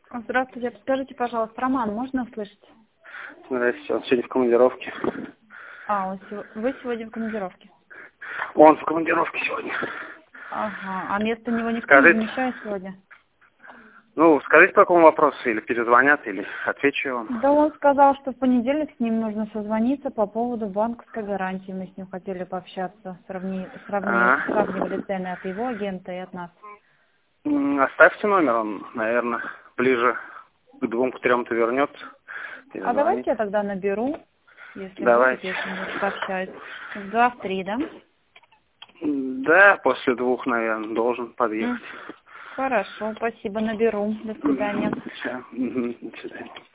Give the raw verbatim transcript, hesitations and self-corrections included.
Здравствуйте. Скажите, пожалуйста, Роман, можно услышать? Здравствуйте, он сегодня в командировке. А, он сего- вы сегодня в командировке? Он в командировке сегодня. Ага. А вместо него никто не Скажите, замещает сегодня? ну, скажите по какому вопросу, или перезвонят, или отвечу вам. Да он сказал, что в понедельник с ним нужно созвониться по поводу банковской гарантии. Мы с ним хотели пообщаться, сравни, сравни, А? сравнивали цены от его агента и от нас. М, Оставьте номер, он, наверное, ближе к двум, к трем-то вернется. А давайте Перезвонит. я тогда наберу, если будет, Давайте. если не пообщаюсь. В два, в три, да? М, Да, после двух, наверное, должен подъехать. М. Хорошо, спасибо, наберу. До свидания. Все, до свидания.